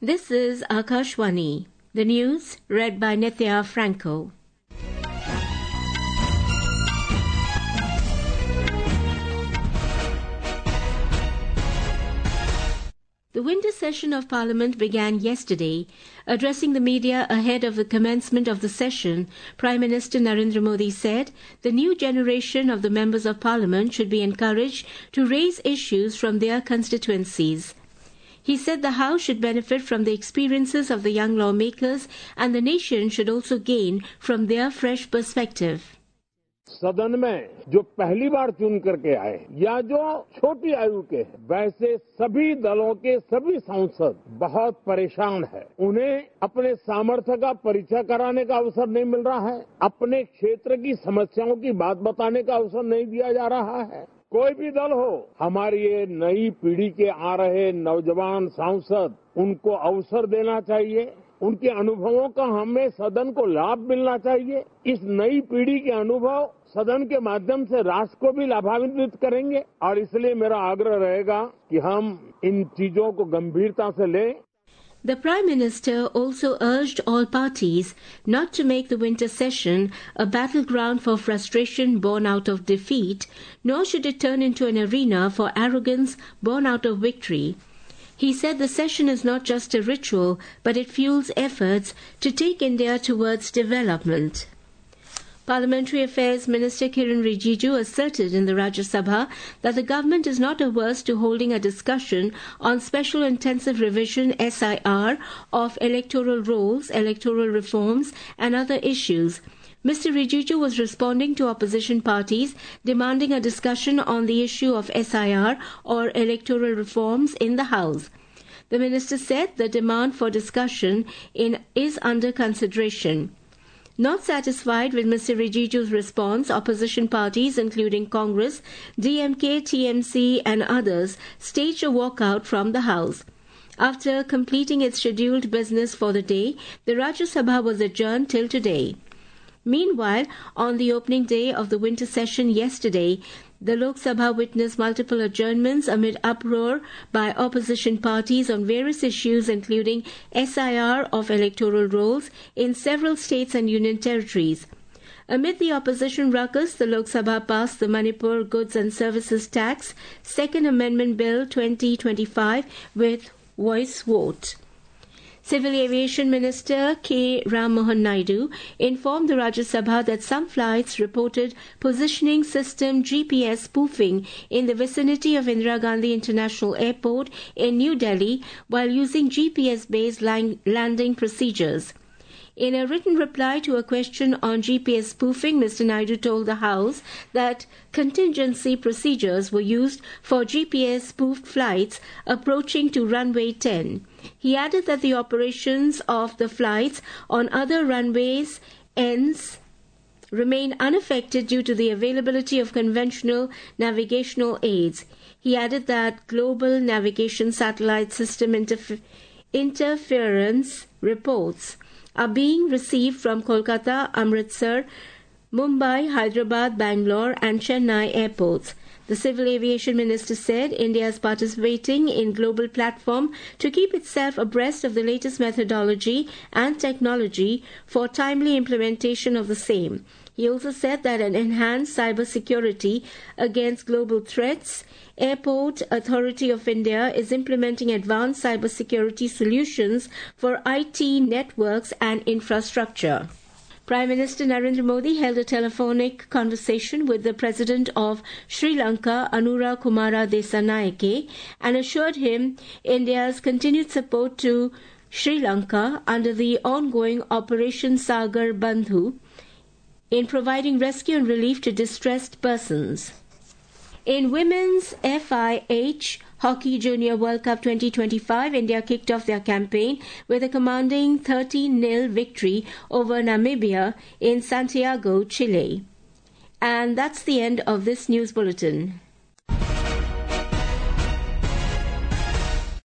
This is Akashwani. The news read by Nithya Franco. The winter session of Parliament began yesterday. Addressing the media ahead of the commencement of the session, Prime Minister Narendra Modi said the new generation of the members of Parliament should be encouraged to raise issues from their constituencies. He said the House should benefit from the experiences of the young lawmakers and the nation should also gain from their fresh perspective. सदन में जो पहली बार चुन करके आए या जो छोटी आयु के वैसे सभी दलों के सभी सांसद बहुत परेशान हैं। उन्हें अपने सामर्थ्य का परिचय कराने का अवसर नहीं मिल रहा है। अपने क्षेत्र की समस्याओं की बात बताने का अवसर नहीं दिया जा रहा है। कोई भी दल हो, हमारी ये नई पीढ़ी के आ रहे नौजवान सांसद उनको अवसर देना चाहिए। उनके अनुभवों का हमें सदन को लाभ मिलना चाहिए। इस नई पीढ़ी के अनुभव सदन के माध्यम से राष्ट्र को भी लाभान्वित करेंगे और इसलिए मेरा आग्रह रहेगा कि हम इन चीजों को गंभीरता से लें। The Prime Minister also urged all parties not to make the winter session a battleground for frustration born out of defeat, nor should it turn into an arena for arrogance born out of victory. He said the session is not just a ritual, but it fuels efforts to take India towards development. Parliamentary Affairs Minister Kiren Rijiju asserted in the Rajya Sabha that the government is not averse to holding a discussion on Special Intensive Revision SIR of electoral rolls, electoral reforms and other issues. Mr. Rijiju was responding to opposition parties demanding a discussion on the issue of SIR or electoral reforms in the House. The minister said the demand for discussion is under consideration. Not satisfied with Mr. Rijiju's response, opposition parties including Congress, DMK, TMC and others staged a walkout from the House. After completing its scheduled business for the day, the Rajya Sabha was adjourned till today. Meanwhile, on the opening day of the winter session yesterday, the Lok Sabha witnessed multiple adjournments amid uproar by opposition parties on various issues including SIR of electoral rolls in several states and union territories. Amid the opposition ruckus, the Lok Sabha passed the Manipur Goods and Services Tax Second Amendment Bill 2025 with voice vote. Civil Aviation Minister K. Ram Mohan Naidu informed the Rajya Sabha that some flights reported positioning system GPS spoofing in the vicinity of Indira Gandhi International Airport in New Delhi while using GPS-based landing procedures. In a written reply to a question on GPS spoofing, Mr. Naidu told the House that contingency procedures were used for GPS-spoofed flights approaching to runway 10. He added that the operations of the flights on other runways ends remain unaffected due to the availability of conventional navigational aids. He added that global navigation satellite system interference reports are being received from Kolkata, Amritsar, Mumbai, Hyderabad, Bangalore and Chennai airports. The Civil Aviation Minister said India is participating in global platform to keep itself abreast of the latest methodology and technology for timely implementation of the same. He also said that an enhanced cyber security against global threats, Airport Authority of India is implementing advanced cyber security solutions for IT networks and infrastructure. Prime Minister Narendra Modi held a telephonic conversation with the President of Sri Lanka, Anura Kumara Desanayake, and assured him India's continued support to Sri Lanka under the ongoing Operation Sagar Bandhu in providing rescue and relief to distressed persons. In Women's FIH Hockey Junior World Cup 2025, India kicked off their campaign with a commanding 13-0 victory over Namibia in Santiago, Chile. And that's the end of this news bulletin.